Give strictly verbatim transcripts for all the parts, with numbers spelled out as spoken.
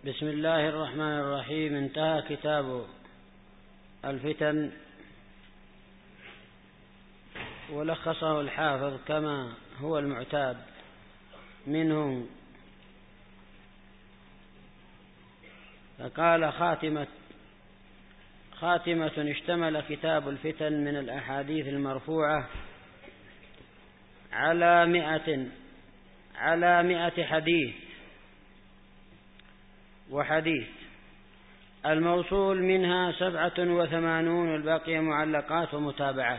بسم الله الرحمن الرحيم. انتهى كتاب الفتن ولخصه الحافظ كما هو المعتاد منه، فقال خاتمة خاتمة اشتمل كتاب الفتن من الأحاديث المرفوعة على مئة على مئة حديث وحديث، الموصول منها سبعة وثمانون والباقي معلقات ومتابعات.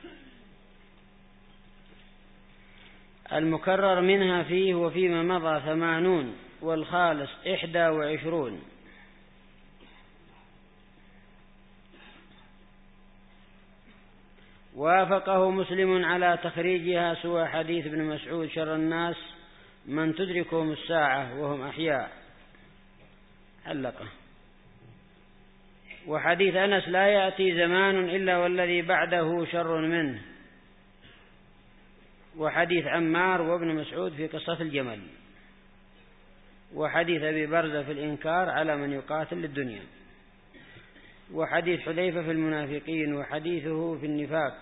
المكرر منها فيه وفيما مضى ثمانون والخالص إحدى وعشرون. وافقه مسلم على تخريجها سوى حديث ابن مسعود شر الناس من تدركهم الساعة وهم أحياء، علقه. وحديث أنس لا يأتي زمان إلا والذي بعده شر منه، وحديث عمار وابن مسعود في قصة الجمل، وحديث أبي برزة في الإنكار على من يقاتل للدنيا، وحديث حذيفة في المنافقين، وحديثه في النفاق،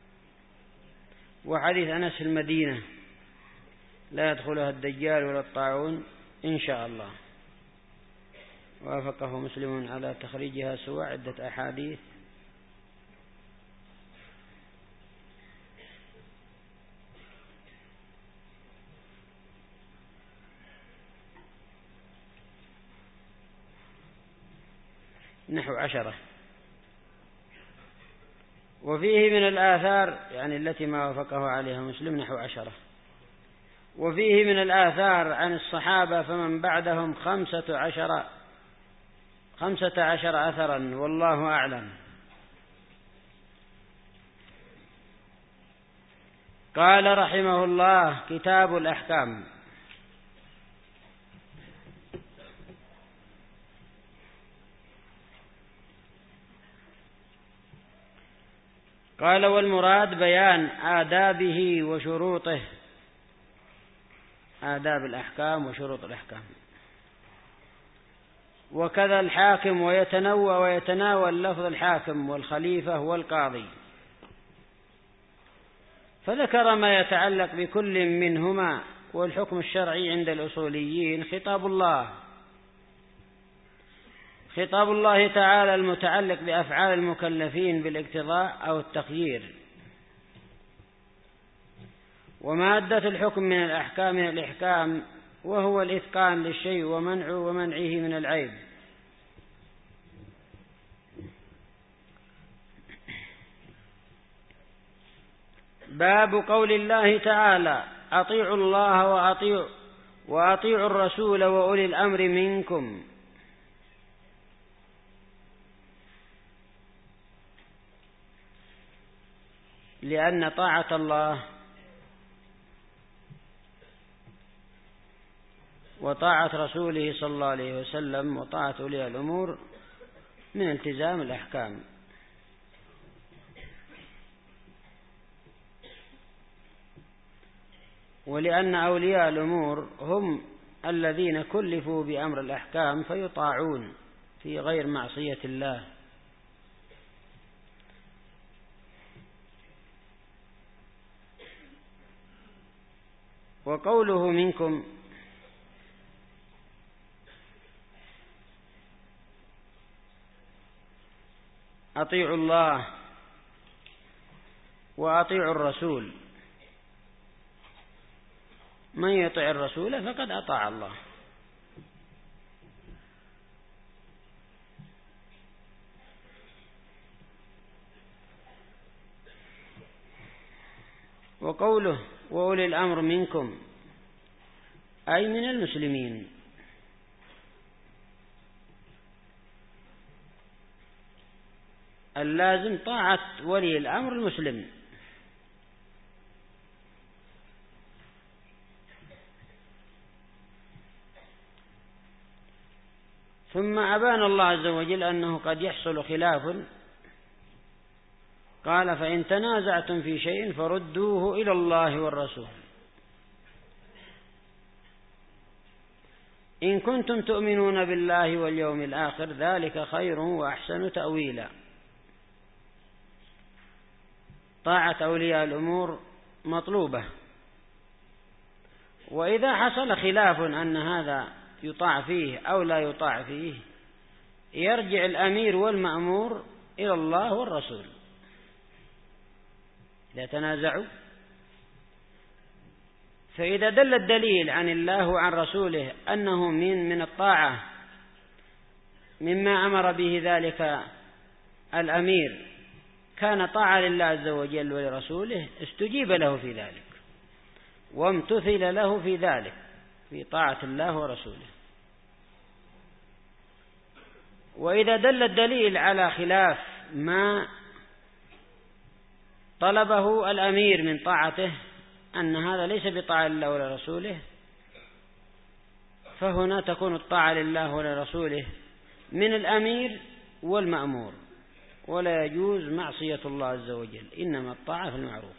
وحديث أنس في المدينة لا يدخلها الدجال ولا الطاعون إن شاء الله. وافقه مسلم على تخريجها سوى عدة أحاديث. نحو عشرة. وفيه من الآثار يعني التي ما وافقه عليها مسلم نحو عشرة. وفيه من الآثار عن الصحابة فمن بعدهم خمسة عشر خمسة عشر أثرا والله أعلم. قال رحمه الله: كتاب الأحكام. قال: والمراد بيان آدابه وشروطه، آداب الأحكام وشروط الأحكام. وكذا الحاكم، ويتنوى ويتناول لفظ الحاكم والخليفة والقاضي، فذكر ما يتعلق بكل منهما. والحكم الشرعي عند الأصوليين خطاب الله خطاب الله تعالى المتعلق بأفعال المكلفين بالاقتضاء أو التخيير. ومادة الحكم من الأحكام من الإحكام، وهو الإتقان للشيء ومنعه ومنعه من العيب. باب قول الله تعالى: أطيعوا الله وأطيعوا وأطيعوا الرسول وأولي الأمر منكم. لأن طاعة الله وطاعة رسوله صلى الله عليه وسلم وطاعة أولي الأمور من التزام الأحكام. ولأن أولياء الأمور هم الذين كلفوا بأمر الأحكام فيطاعون في غير معصية الله. وقوله منكم أطيعوا الله وأطيعوا الرسول، من يطع الرسول فقد أطاع الله. وقوله وأولي الأمر منكم أي من المسلمين. اللازم طاعة ولي الأمر المسلم. ثم أبان الله عز وجل أنه قد يحصل خلاف، قال: فإن تنازعتم في شيء فردوه إلى الله والرسول. إن كنتم تؤمنون بالله واليوم الآخر ذلك خير وأحسن تأويلا. طاعة أولياء الأمور مطلوبة، وإذا حصل خلاف أن هذا يطاع فيه أو لا يطاع فيه يرجع الأمير والمأمور إلى الله والرسول. إذا تنازعوا، فإذا دل الدليل عن الله وعن رسوله أنه من من الطاعة مما أمر به ذلك الأمير كان طاعة لله عز وجل ولرسوله استجيب له في ذلك وامتثل له في ذلك في طاعة الله ورسوله. وإذا دل الدليل على خلاف ما طلبه الأمير من طاعته أن هذا ليس بطاعة لله ولرسوله، فهنا تكون الطاعة لله ولرسوله من الأمير والمأمور، ولا يجوز معصية الله عز وجل، إنما الطاعة في المعروف،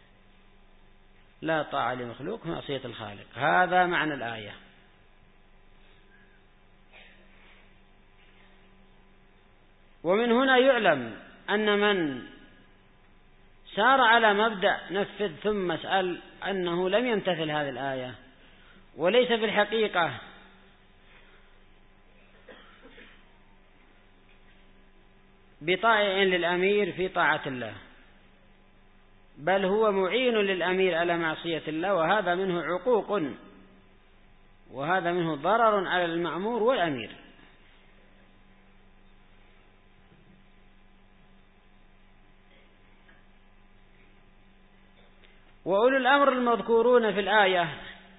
لا طاعة لمخلوق في معصية الخالق. هذا معنى الآية. ومن هنا يعلم أن من سار على مبدأ نفذ ثم اسأل أنه لم يمتثل هذه الآية، وليس في الحقيقة بطائع للأمير في طاعة الله، بل هو معين للأمير على معصية الله، وهذا منه عقوق، وهذا منه ضرر على المأمور والأمير. وأولو الأمر المذكورون في الآية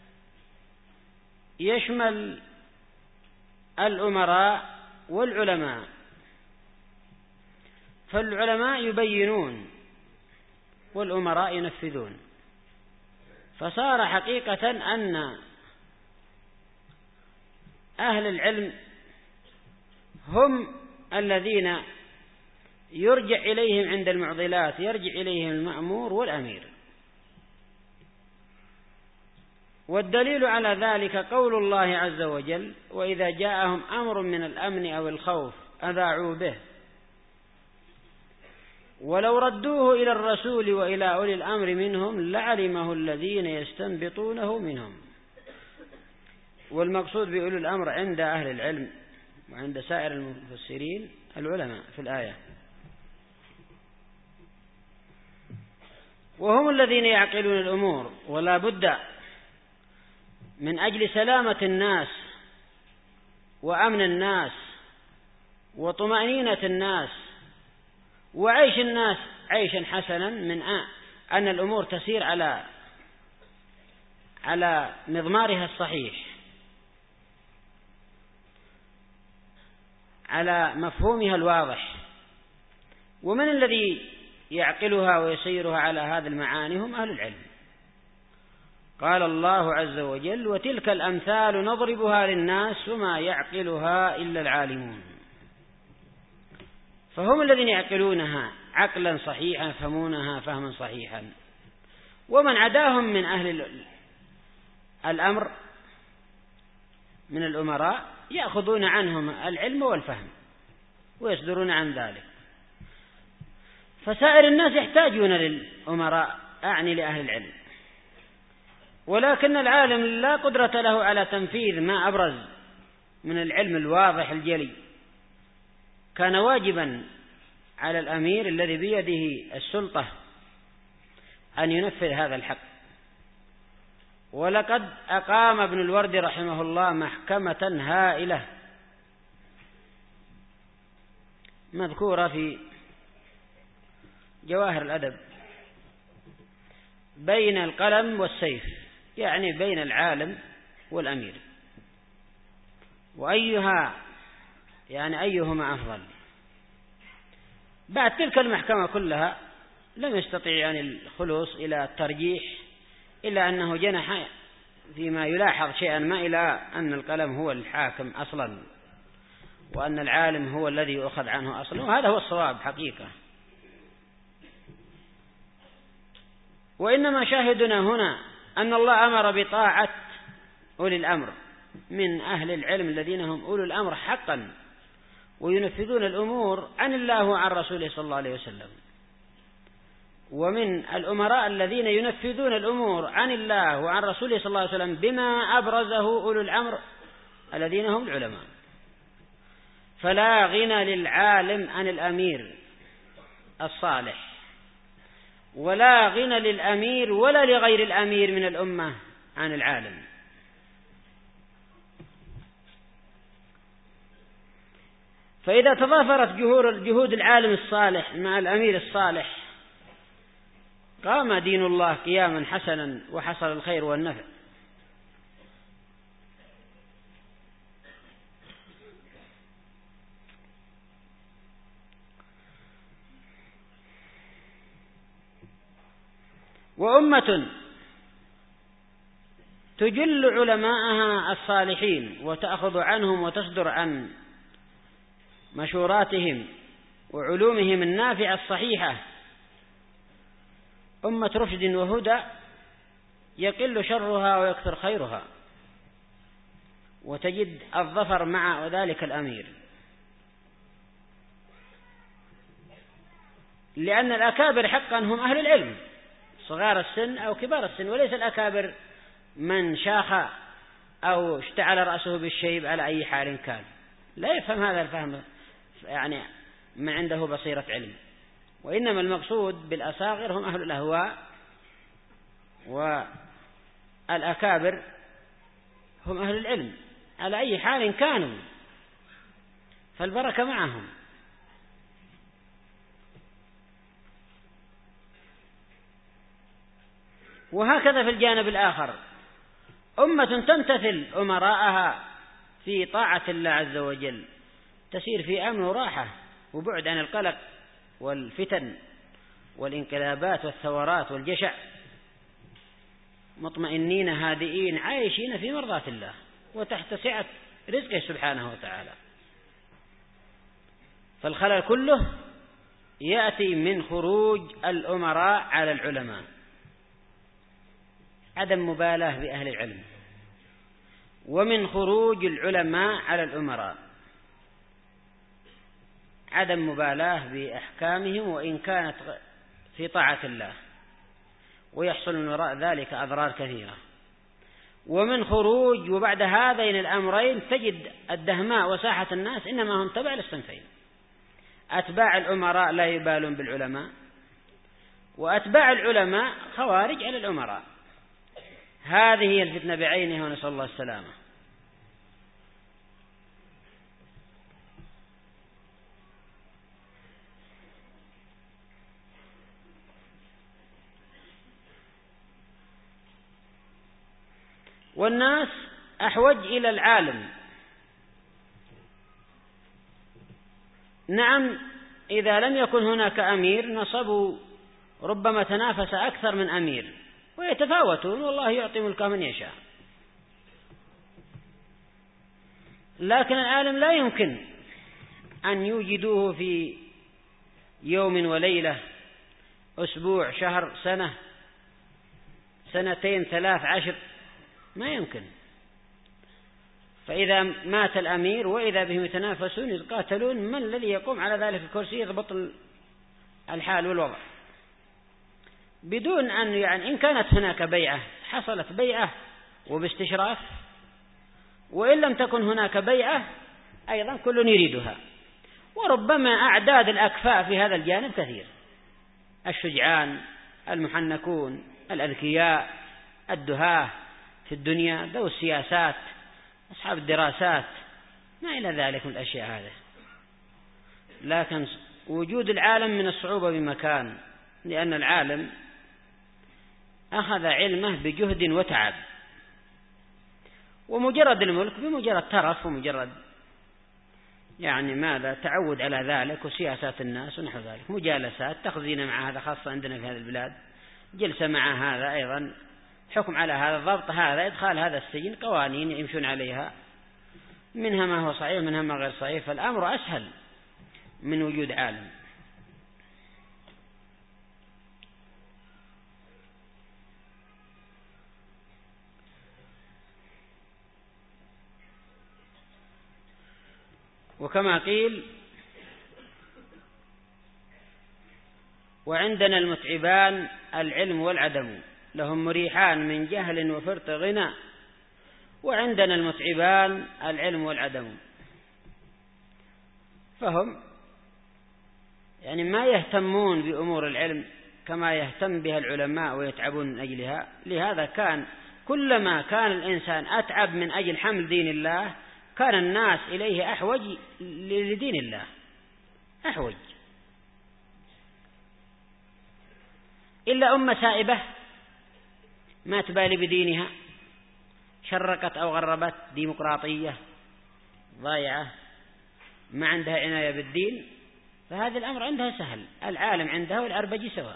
يشمل الأمراء والعلماء، فالعلماء يبينون والأمراء ينفذون، فصار حقيقة أن أهل العلم هم الذين يرجع إليهم عند المعضلات، يرجع إليهم المأمور والأمير. والدليل على ذلك قول الله عز وجل: وإذا جاءهم أمر من الأمن أو الخوف أذاعوا به ولو ردوه إلى الرسول وإلى أولي الأمر منهم لعلمه الذين يستنبطونه منهم. والمقصود بأولي الأمر عند أهل العلم وعند سائر المفسرين العلماء في الآية، وهم الذين يعقلون الأمور، ولا بد من أجل سلامة الناس وأمن الناس وطمأنينة الناس وعيش الناس عيشا حسنا من أن الأمور تسير على على مضمارها الصحيح، على مفهومها الواضح. ومن الذي يعقلها ويسيرها على هذا المعاني؟ هم أهل العلم. قال الله عز وجل: وتلك الأمثال نضربها للناس وما يعقلها إلا العالمون. فهم الذين يعقلونها عقلا صحيحا، يفهمونها فهما صحيحا. ومن عداهم من أهل الأمر من الأمراء يأخذون عنهم العلم والفهم ويصدرون عن ذلك. فسائر الناس يحتاجون للأمراء، أعني لأهل العلم، ولكن العالم لا قدرة له على تنفيذ ما أبرز من العلم الواضح الجلي. كان واجبا على الأمير الذي بيده السلطة أن ينفذ هذا الحق. ولقد أقام ابن الورد رحمه الله محكمة هائلة مذكورة في جواهر الأدب بين القلم والسيف، يعني بين العالم والأمير، وأيها يعني أيهما أفضل. بعد تلك المحكمة كلها لم يستطيع يعني الخلوص إلى الترجيح، إلا أنه جنح فيما يلاحظ شيئا ما إلى أن القلم هو الحاكم أصلا، وأن العالم هو الذي يؤخذ عنه أصلا، وهذا هو الصواب حقيقة. وإنما شاهدنا هنا أن الله أمر بطاعة أولي الأمر من أهل العلم الذين هم أولو الأمر حقا وينفذون الأمور عن الله وعن رسوله صلى الله عليه وسلم، ومن الأمراء الذين ينفذون الأمور عن الله وعن رسوله صلى الله عليه وسلم بما أبرزه أولو الأمر الذين هم العلماء. فلا غنى للعالم عن الأمير الصالح، ولا غنى للأمير ولا لغير الأمير من الأمة عن العالم. فإذا تضافرت جهود العالم الصالح مع الأمير الصالح قام دين الله قياما حسنا وحصل الخير والنفع. وأمة تجل علماءها الصالحين وتأخذ عنهم وتصدر عن مشوراتهم وعلومهم النافعة الصحيحة أمة رشد وهدى يقل شرها ويكثر خيرها، وتجد الظفر مع ذلك الأمير، لأن الأكابر حقا هم أهل العلم صغار السن أو كبار السن، وليس الأكابر من شاخ أو اشتعل رأسه بالشيب على أي حال كان، لا يفهم هذا الفهم يعني من عنده بصيرة علم، وإنما المقصود بالأصاغر هم أهل الأهواء، والأكابر هم أهل العلم على أي حال كانوا، فالبركة معهم. وهكذا في الجانب الآخر أمة تمتثل أمراءها في طاعة الله عز وجل تسير في أمن وراحة وبعد عن القلق والفتن والانقلابات والثورات والجشع، مطمئنين هادئين عايشين في مرضاة الله وتحت سعة رزقه سبحانه وتعالى. فالخلل كله يأتي من خروج الأمراء على العلماء، عدم مبالاة بأهل العلم، ومن خروج العلماء على الأمراء عدم مبالاة بأحكامهم وإن كانت في طاعة الله، ويحصل من وراء ذلك أضرار كثيرة. ومن خروج وبعد هذين الأمرين تجد الدهماء وساحة الناس إنما هم تبع للصنفين، أتباع الأمراء لا يبالون بالعلماء، وأتباع العلماء خوارج على الأمراء. هذه هي الفتنة بعينها ونسأل الله السلامة. والناس أحوج إلى العالم. نعم إذا لم يكن هناك أمير نصبوا ربما تنافس أكثر من أمير ويتفاوتون، والله يعطي ملكه من يشاء، لكن العالم لا يمكن أن يوجدوه في يوم وليلة، أسبوع، شهر، سنة، سنتين، ثلاث، عشر، ما يمكن. فإذا مات الأمير وإذا بهم يتنافسون يتقاتلون من الذي يقوم على ذلك الكرسي يضبط الحال والوضع، بدون أن يعني إن كانت هناك بيعة حصلت بيعة وباستشراف، وإن لم تكن هناك بيعة أيضا كل يريدها. وربما أعداد الأكفاء في هذا الجانب كثير، الشجعان، المحنكون، الأذكياء، الدهاة في الدنيا، ذو السياسات، أصحاب الدراسات، ما إلى ذلك من الأشياء هذه. لكن وجود العالم من الصعوبة بمكان، لأن العالم أخذ علمه بجهد وتعب، ومجرد الملك بمجرد ترف ومجرد يعني ماذا تعود على ذلك، وسياسات الناس ونحو ذلك، مجالسات، تخزين مع هذا، خاصة عندنا في هذه البلاد، جلسة مع هذا أيضا، حكم على هذا، ضبط هذا، إدخال هذا السجن، قوانين يمشون عليها، منها ما هو صحيح منها ما غير صحيح، فالأمر أسهل من وجود عالم. وكما قيل: وعندنا المتعبان العلم والعدم، لهم مريحان من جهل وفرط غنى. وعندنا المتعبان العلم والعدم، فهم يعني ما يهتمون بأمور العلم كما يهتم بها العلماء ويتعبون من أجلها. لهذا كان كلما كان الإنسان أتعب من أجل حمل دين الله كان الناس إليه أحوج لدين الله، أحوج. إلا أم سائبة ما تبالي بدينها، شرقت أو غربت، ديمقراطية ضايعة ما عندها عناية بالدين، فهذا الأمر عندها سهل. العالم عندها والعربجي سواء،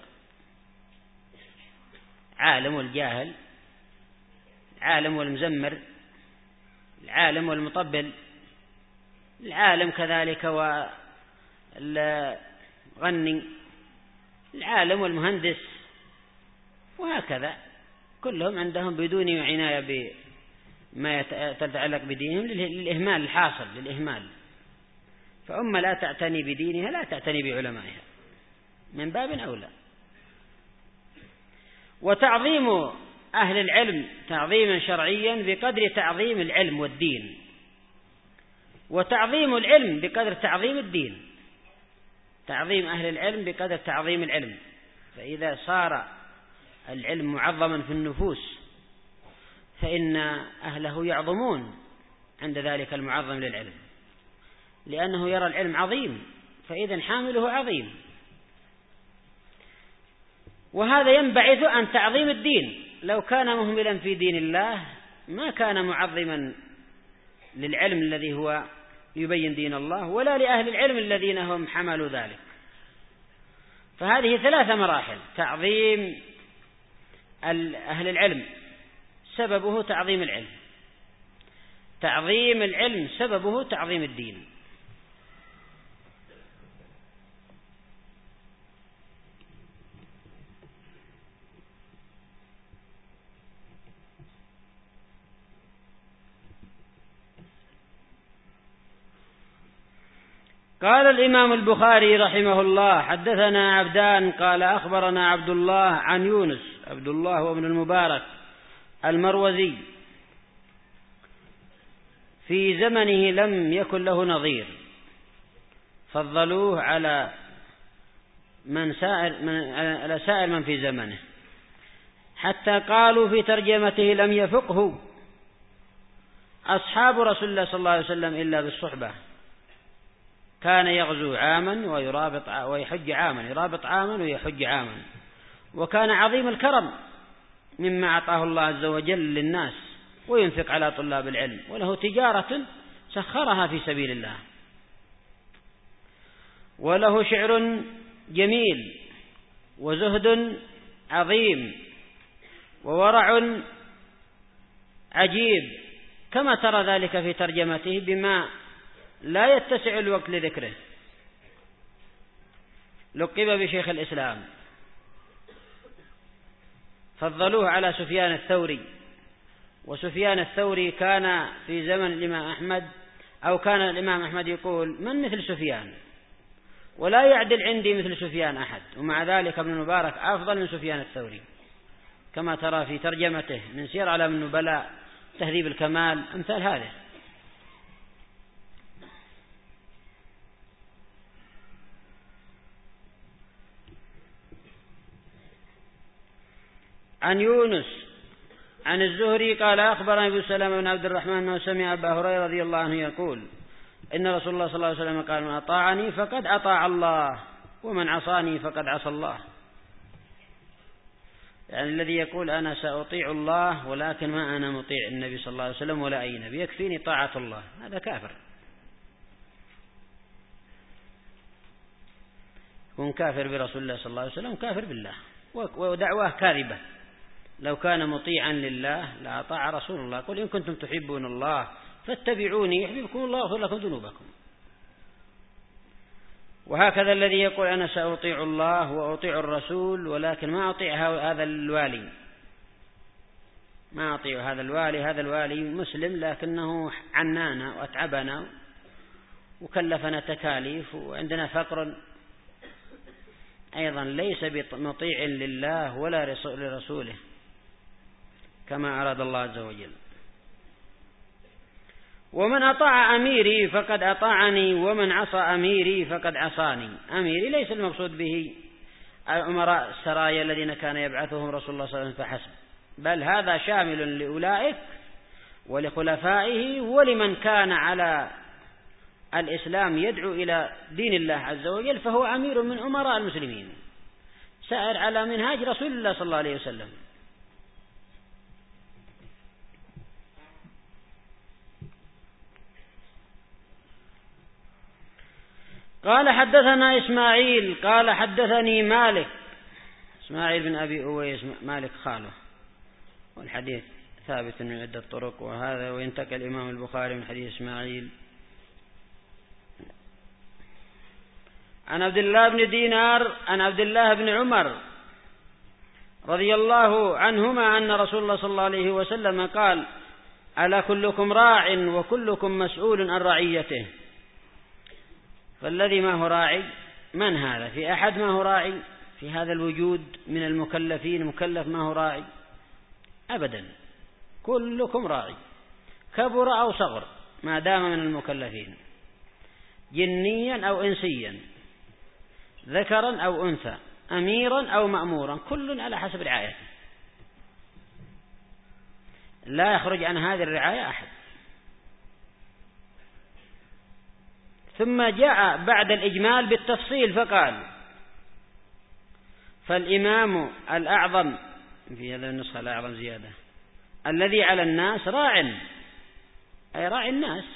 عالم والجاهل، العالم والمزمر، العالم والمطبل، العالم كذلك والغني، العالم والمهندس، وهكذا كلهم عندهم بدون عناية بما يتعلق بدينهم للإهمال الحاصل، للإهمال. فأمة لا تعتني بدينها لا تعتني بعلمائها من باب أولى. وتعظيم أهل العلم تعظيما شرعيا بقدر تعظيم العلم والدين، وتعظيم العلم بقدر تعظيم الدين. تعظيم أهل العلم بقدر تعظيم العلم، فإذا صار العلم معظما في النفوس فإن أهله يعظمون عند ذلك المعظم للعلم، لأنه يرى العلم عظيم، فإذا حامله عظيم. وهذا ينبعث عن تعظيم الدين. لو كان مهملا في دين الله ما كان معظما للعلم الذي هو يبين دين الله، ولا لأهل العلم الذين هم حملوا ذلك. فهذه ثلاث مراحل: تعظيم أهل العلم سببه تعظيم العلم، تعظيم العلم سببه تعظيم الدين. قال الإمام البخاري رحمه الله: حدثنا عبدان قال أخبرنا عبد الله عن يونس، عبد الله وابن المبارك المروزي، في زمنه لم يكن له نظير، فضلوه على من سائر من على سائر من في زمنه، حتى قالوا في ترجمته: لم يفقه أصحاب رسول الله صلى الله عليه وسلم إلا بالصحبة. كان يغزو عاما ويرابط ويحج عاما، يرابط عاما ويحج عاما. وكان عظيم الكرم مما أعطاه الله عز وجل للناس، وينفق على طلاب العلم، وله تجارة سخرها في سبيل الله، وله شعر جميل، وزهد عظيم، وورع عجيب، كما ترى ذلك في ترجمته بما لا يتسع الوقت لذكره. لقب بشيخ الإسلام، فضلوه على سفيان الثوري. وسفيان الثوري كان في زمن الإمام أحمد، أو كان الإمام أحمد يقول: من مثل سفيان؟ ولا يعدل عندي مثل سفيان أحد. ومع ذلك ابن المبارك أفضل من سفيان الثوري، كما ترى في ترجمته من سير أعلام النبلاء، تهذيب الكمال، أمثال هذه. عن يونس عن الزهري قال أخبرني أبو سلمة بن عبد الرحمن أنه سمع أبا هريرة رضي الله عنه يقول: إن رسول الله صلى الله عليه وسلم قال: من أطاعني فقد أطاع الله، ومن عصاني فقد عصى الله. يعني الذي يقول أنا سأطيع الله ولكن ما أنا مطيع النبي صلى الله عليه وسلم ولا أي نبي، يكفيني طاعة الله، هذا كافر، يكون كافر برسول الله صلى الله عليه وسلم، كافر بالله، ودعواه كاذبة. لو كان مطيعا لله لأطاع رسول الله: قل إن كنتم تحبون الله فاتبعوني يحببكم الله ويغفر لكم ذنوبكم. وهكذا الذي يقول أنا سأطيع الله وأطيع الرسول ولكن ما أطيع هذا الوالي، ما أطيع هذا الوالي، هذا الوالي مسلم لكنه عنانا وأتعبنا وكلفنا تكاليف وعندنا فقر، أيضا ليس بمطيع لله ولا لرسوله كما أراد الله عز وجل. ومن أطاع أميري فقد أطاعني ومن عصى أميري فقد عصاني. أميري ليس المقصود به أمراء السرايا الذين كان يبعثهم رسول الله صلى الله عليه وسلم فحسب، بل هذا شامل لأولئك ولخلفائه ولمن كان على الإسلام يدعو إلى دين الله عز وجل، فهو أمير من أمراء المسلمين سائر على منهاج رسول الله صلى الله عليه وسلم. قال حدثنا إسماعيل قال حدثني مالك، إسماعيل بن أبي أويس مالك خاله، والحديث ثابت من عدة طرق، وهذا وينتقل الإمام البخاري من حديث إسماعيل عن عبد الله بن دينار عن عبد الله بن عمر رضي الله عنهما أن رسول الله صلى الله عليه وسلم قال: ألا كلكم راع وكلكم مسؤول عن رعيته. فالذي ما هو راعي من هذا؟ في أحد ما هو راعي في هذا الوجود من المكلفين؟ مكلف ما هو راعي أبدا، كلكم راعي كبر أو صغر ما دام من المكلفين، جنيا أو إنسيا، ذكرا أو أنثى، أميرا أو مأمورا، كل على حسب رعايته، لا يخرج عن هذه الرعاية أحد. ثم جاء بعد الإجمال بالتفصيل فقال: فالإمام الأعظم، في هذا النسخة الأعظم زيادة، الذي على الناس راع، أي راعي الناس،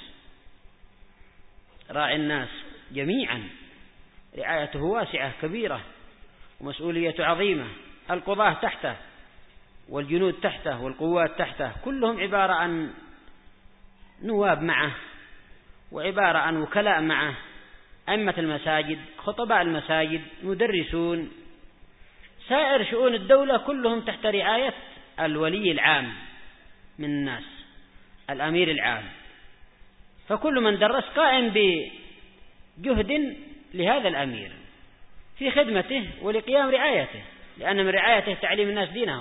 راعي الناس جميعا، رعايته واسعة كبيرة ومسؤولية عظيمة، القضاة تحته والجنود تحته والقوات تحته، كلهم عبارة عن نواب معه، وعبارة عن وكلاء معه، أئمة المساجد، خطباء المساجد، مدرسون، سائر شؤون الدولة كلهم تحت رعاية الولي العام من الناس، الأمير العام. فكل من درس قائم بجهد لهذا الأمير في خدمته ولقيام رعايته، لأن من رعايته تعليم الناس دينهم.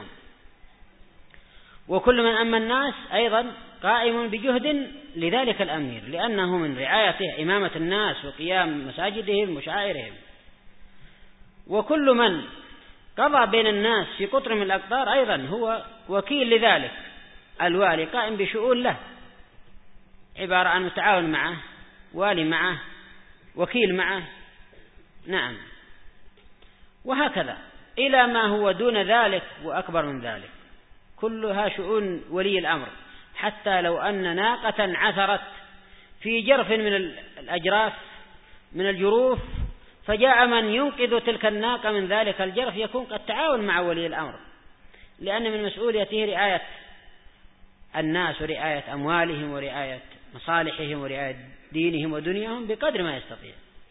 وكل من أما الناس أيضا قائم بجهد لذلك الأمير، لأنه من رعايته إمامة الناس وقيام مساجدهم وشعائرهم. وكل من قضى بين الناس في قطر من الأقطار أيضا هو وكيل لذلك، الوالي قائم بشؤون له، عبارة عن متعاون معه، والي معه، وكيل معه، نعم، وهكذا إلى ما هو دون ذلك وأكبر من ذلك، كلها شؤون ولي الأمر. حتى لو أن ناقة عثرت في جرف من الأجراف من الجروف فجاء من ينقذ تلك الناقة من ذلك الجرف، يكون قد تعاون مع ولي الأمر، لأن من مسؤوليته رعاية الناس ورعاية أموالهم ورعاية مصالحهم ورعاية دينهم ودنياهم بقدر ما يستطيع،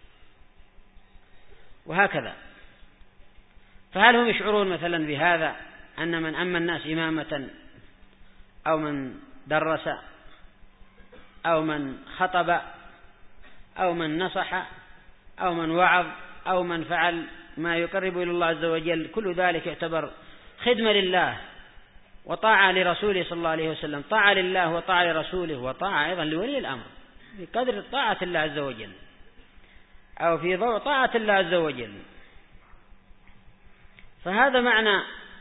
وهكذا. فهل هم يشعرون مثلا بهذا، أن من أما الناس إمامة أو من درس أو من خطب أو من نصح أو من وعظ أو من فعل ما يقرب إلى الله عز وجل، كل ذلك يعتبر خدمة لله وطاعة لرسوله صلى الله عليه وسلم، طاعة لله وطاعة لرسوله وطاعة أيضا لولي الأمر بقدر طاعة الله عز وجل أو في ضوء طاعة الله عز وجل. فهذا معنى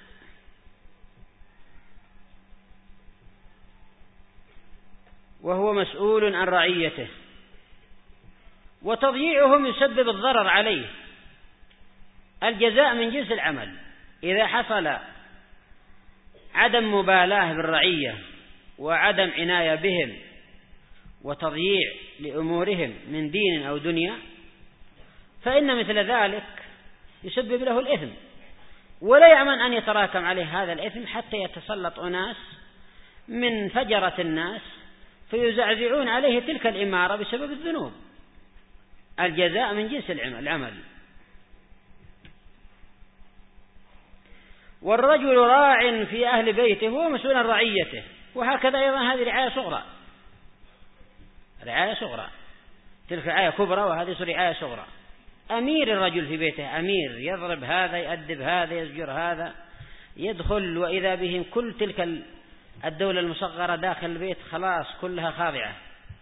وهو مسؤول عن رعيته، وتضييعهم يسبب الضرر عليه. الجزاء من جنس العمل، إذا حصل عدم مبالاة بالرعية وعدم عناية بهم وتضييع لأمورهم من دين أو دنيا، فإن مثل ذلك يسبب له الإثم، ولا يأمن أن يتراكم عليه هذا الإثم حتى يتسلط أناس من فجرة الناس فيزعزعون عليه تلك الإمارة بسبب الذنوب. الجزاء من جنس العمل. والرجل راع في أهل بيته هو مسؤول عن رعيته، وهكذا أيضا هذه رعاية صغرى، رعاية صغرى تلك رعاية كبرى وهذه رعاية صغرى. أمير الرجل في بيته أمير، يضرب هذا، يأدب هذا، يزجر هذا، يدخل وإذا بهم كل تلك الدولة المصغرة داخل البيت خلاص كلها خاضعة،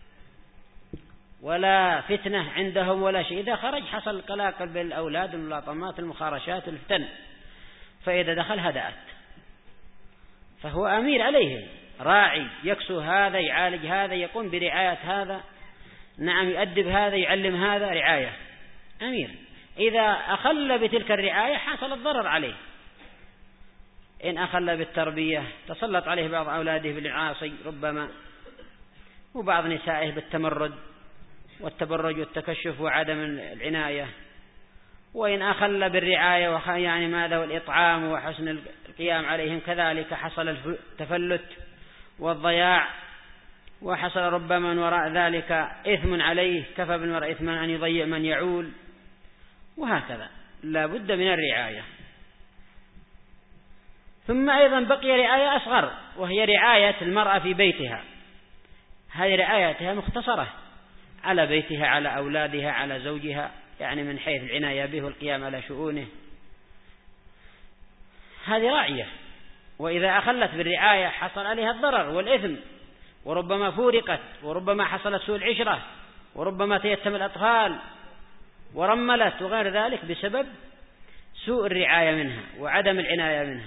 ولا فتنة عندهم ولا شيء. إذا خرج حصل قلاقل بين الأولاد، الملاطمات، المخارشات، الفتن، فإذا دخل هدأت. فهو أمير عليهم، راعي، يكسو هذا، يعالج هذا، يقوم برعاية هذا، نعم، يؤدب هذا، يعلم هذا، رعاية. أمير إذا أخل بتلك الرعاية حصل الضرر عليه. إن أخل بالتربية تسلط عليه بعض أولاده بالعاصي ربما، وبعض نسائه بالتمرد والتبرج والتكشف وعدم العناية. وإن أخل بالرعاية يعني ماذا والإطعام وحسن القيام عليهم كذلك حصل التفلت والضياع، وحصل ربما من وراء ذلك إثم عليه، كفى بالمرء إثما أن يضيع من يعول، وهكذا لا بد من الرعاية. ثم أيضا بقي رعاية أصغر، وهي رعاية المرأة في بيتها. هذه رعايتها مختصرة على بيتها، على أولادها، على زوجها، يعني من حيث العناية به والقيام على شؤونه، هذه راعية. وإذا أخلت بالرعاية حصل عليها الضرر والإثم، وربما فورقت، وربما حصلت سوء العشرة، وربما تيتم الأطفال ورملت وغير ذلك بسبب سوء الرعاية منها وعدم العناية منها.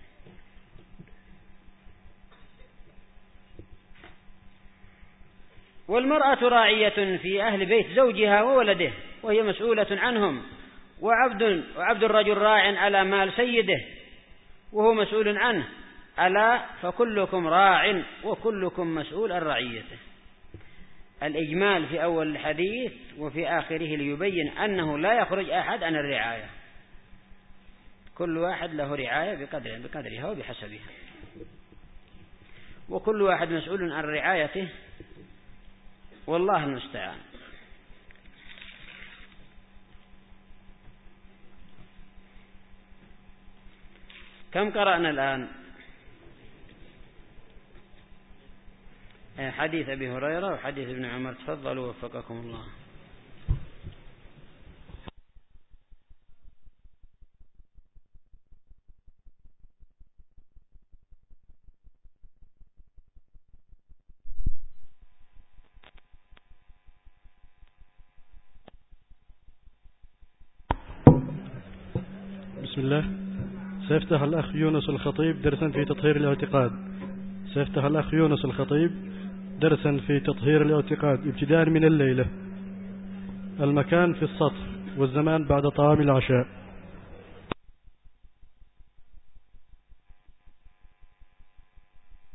والمرأة راعية في أهل بيت زوجها وولده، وهي مسؤولة عنهم، وعبد, وعبد الرجل راع على مال سيده وهو مسؤول عنه. ألا فكلكم راع وكلكم مسؤول عن رعيته. الإجمال في أول الحديث وفي آخره ليبين أنه لا يخرج أحد عن الرعاية، كل واحد له رعاية بقدر بقدرها وبحسبها، وكل واحد مسؤول عن رعايته، والله المستعان. كم قرأنا الآن؟ حديث أبي هريرة وحديث ابن عمر. تفضلوا وفقكم الله. بسم الله. سيفتح الأخ يونس الخطيب درسا في تطهير الاعتقاد. سيفتح الأخ يونس الخطيب درسا في تطهير الاعتقاد ابتداء من الليلة. المكان في السطح والزمان بعد طعام العشاء.